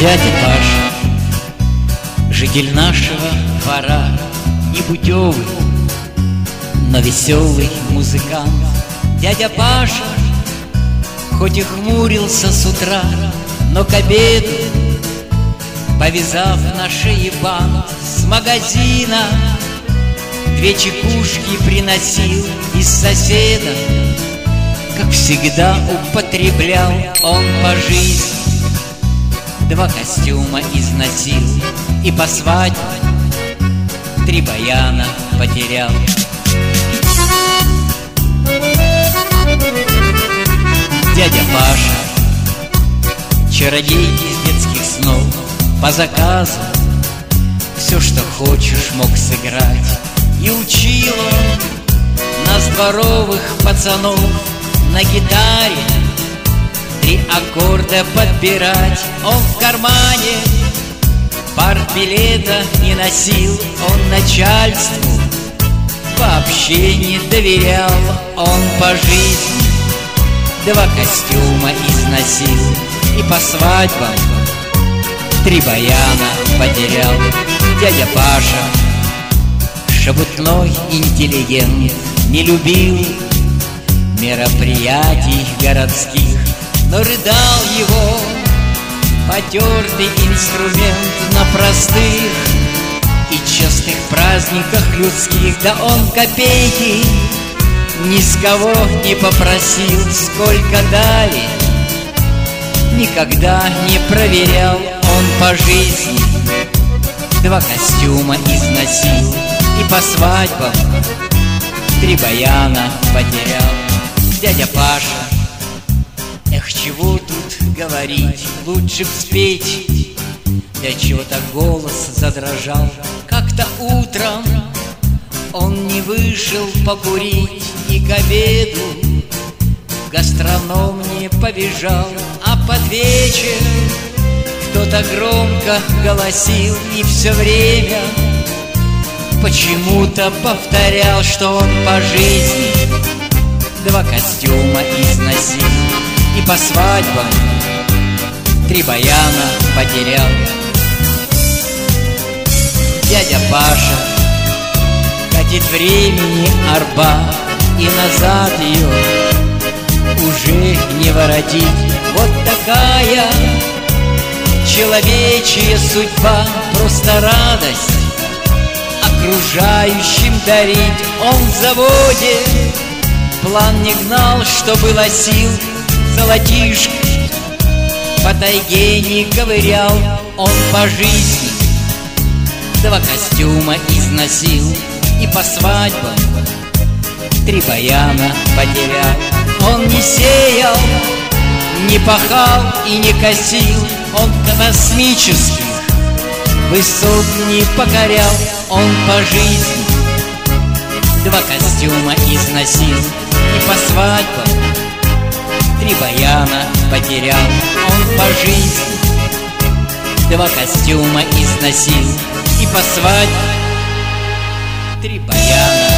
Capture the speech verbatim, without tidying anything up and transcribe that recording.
Дядя Паша, житель нашего двора, непутевый, но веселый музыкант. Дядя Паша, хоть и хмурился с утра, но к обеду, повязав на шее бант, с магазина две чекушки приносил из соседа. Как всегда употреблял он по жизни, два костюма износил и по свадьбе три баяна потерял. Дядя Паша, чародей из детских снов, по заказу все, что хочешь, мог сыграть. И учил он нас, дворовых пацанов, на гитаре три аккорда подбирать. Он в кармане партбилета не носил, он начальству вообще не доверял. Он по жизни два костюма износил и по свадьбам три баяна потерял. Дядя Паша, шебутной интеллигент, не любил мероприятий городских, но рыдал его потертый инструмент на простых и честных праздниках людских. Да он копейки ни с кого не попросил, сколько дали, никогда не проверял. Он по жизни два костюма износил и по свадьбам три баяна потерял. Дядя Паша, эх, чего тут говорить, лучше б спеть. Для чего-то голос задрожал. Как-то утром он не вышел покурить и к обеду в гастроном не побежал, а под вечер кто-то громко голосил и все время почему-то повторял, что он по жизни два костюма износил и по свадьбам три баяна потерял. Дядя Паша катит времени арба, и назад ее уже не воротить. Вот такая человечья судьба, просто радость окружающим дарить. Он в заводе план не гнал, что было сил, золотишко по тайге не ковырял. Он по жизни два костюма износил и по свадьбам три баяна потерял. Он не сеял, не пахал и не косил, он космических высот не покорял. Он по жизни два костюма износил и по свадьбам три баяна потерял. Он по жизни два костюма износил и по свадьбам три баяна